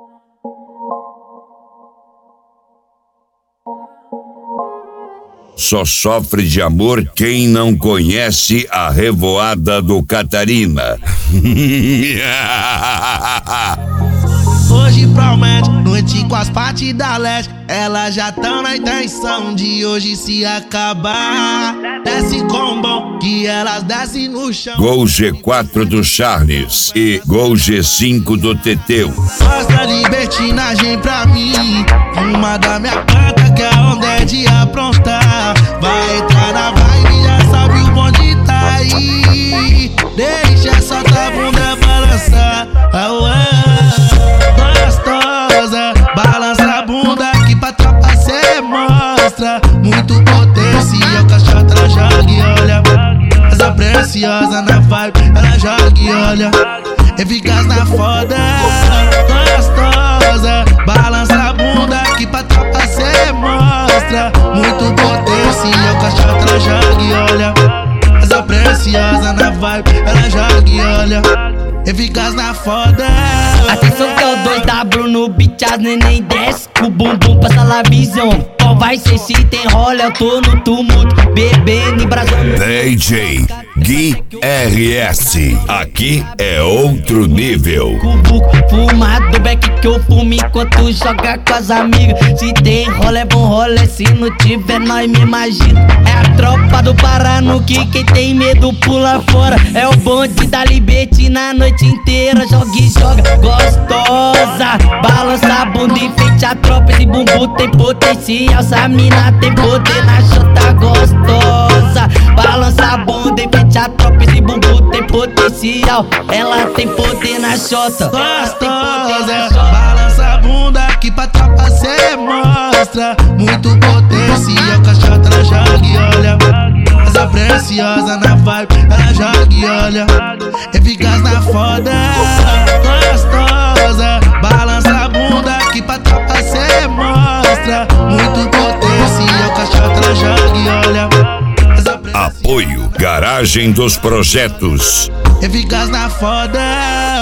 Só sofre de amor quem não conhece a Revoada do Catarina. Hoje promete, noite com as partes da leste. Elas já tão na intenção de hoje se acabar. Desce com bom, que elas descem no chão. Gol G4 do Charles e Gol G5 do Teteu. Mostra libertinagem pra mim. Uma da minha planta que é onde é de aprontar. Vai entrar na vibe, já sabe o bonde tá aí. Deixa só tua bunda balançar. Gostosa, balança a bunda que pra tropa cê mostra. Muito potencial, cachota joga e olha. Essa preciosa na vibe, ela joga e olha. Eficaz na foda, gostosa, balança a bunda que pra tropa cê mostra. Muito potencial, cachota joga e olha. Essa preciosa na vibe, ela joga e olha. Eficaz na foda. Atenção que é o 2W no beat, as neném desce com o bumbum passa lá visão. Qual vai ser se tem rola, eu tô no tumulto, bebendo e brasando. DJ Gui RS, aqui é outro nível. Cubuco, fumado, beck que eu fumo enquanto joga com as amigas. Se tem rola é bom rolê, se não tiver nós me imagina. É a tropa do Parano que quem tem medo pula fora. É o bonde da libertina a noite inteira, joga e joga. Gostosa, balança a bunda e enfeite a tropa. Esse bumbum tem potencial, essa mina tem poder na chota gostosa. Balança a bunda e enfeite a tropa. Esse bumbum tem potencial, ela tem poder na chota. Gostosa, balança a bunda que pra tropa cê mostra. Muito potencial, cachota joga e olha. Essa preciosa na vibe, ela joga e olha. Eficaz na foda, gostosa, balança a bunda que pra tropa cê mostra. Muito potencial, cachota joga e olha. Apoio Garagem dos Projetos. Eficaz na foda.